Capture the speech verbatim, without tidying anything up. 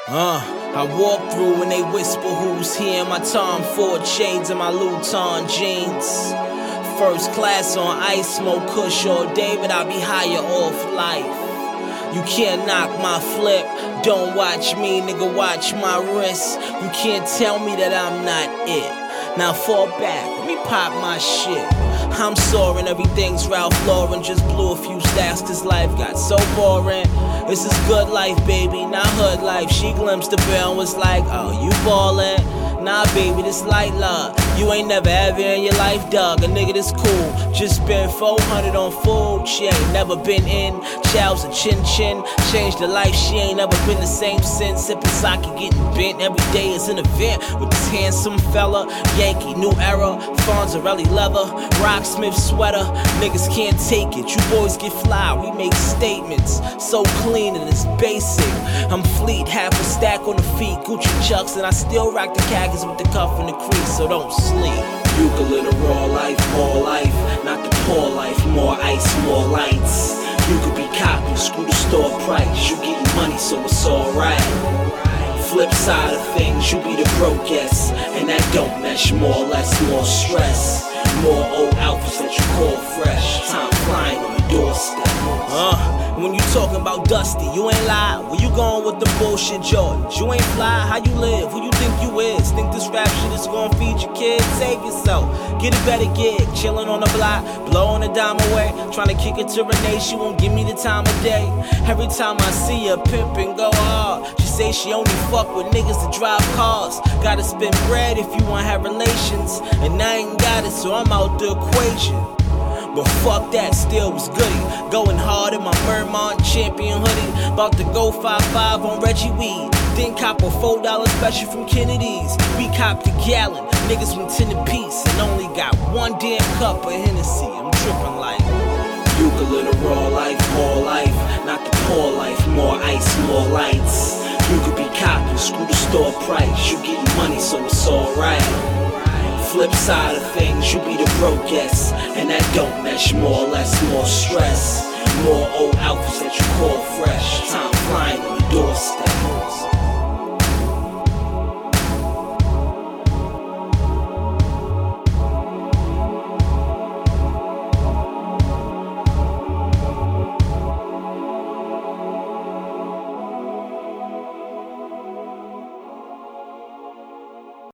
Uh, I walk through and they whisper who's here. My Tom Ford shades and my Luton jeans. First class on ice, smoke kush all day, but I be higher off life. You can't knock my flip, don't watch me, nigga, watch my wrist. You can't tell me that I'm not it. Now fall back, let me pop my shit. I'm soaring, everything's Ralph Lauren. Just blew a few stacks cause life got so boring. This is good life, baby, not hood life. She glimpsed the bill and was like, oh, you ballin'? Nah, baby, this light love. You ain't never ever in your life, dog. A nigga this cool. Just spent four hundred on food. She ain't never been in. Chow's a chin chin. Changed her life, she ain't never been the same since. Sippin' sake, getting bent. Every day is an event with this handsome fella. Yankee, new era. Fonzarelli leather. Rocksmith sweater. Niggas can't take it. You boys get fly. We make statements. So clean and it's basic. I'm fleet, half a stack on the feet. Gucci chucks, and I still rock the khakis with the cuff and the crease, so don't sleep. You can live a raw life, more life, not the poor life, more ice, more lights. You could be copy, screw the store price. You getting money, so it's alright. Flip side of things, you be the brokest, and that don't mesh, more or less, more stress. More old outfits that you call fresh. Time flying on the doorstep. Uh, when you talking about Dusty, you ain't lie. Where you going with the bullshit Jordans? You ain't fly, how you live? Who you think you is? Think this rap shit is gonna feed your kids? Save yourself, get a better gig. Chillin' on the block, blowing a dime away. Trying to kick it to Renee, she won't give me the time of day. Every time I see her pimpin' go hard, she say she only fuck with niggas that drive cars. Gotta spend bread if you want to have relations, and I ain't got it, so I'm out the equation. But fuck that, still was goody. Going hard in my Vermont champion hoodie. About to go five five on Reggie Weed. Then cop a four dollar special from Kennedy's. We copped a gallon, niggas went ten apiece, and only got one damn cup of Hennessy. I'm tripping like, you could live a raw life, more life, not the poor life, more ice, more lights. You could be copping, screw the store price. You getting money, so it's alright. Flip side of things, you be the brokest, and that don't mesh, more or less, more stress. More old outfits that you call fresh. Time flying on the doorstep.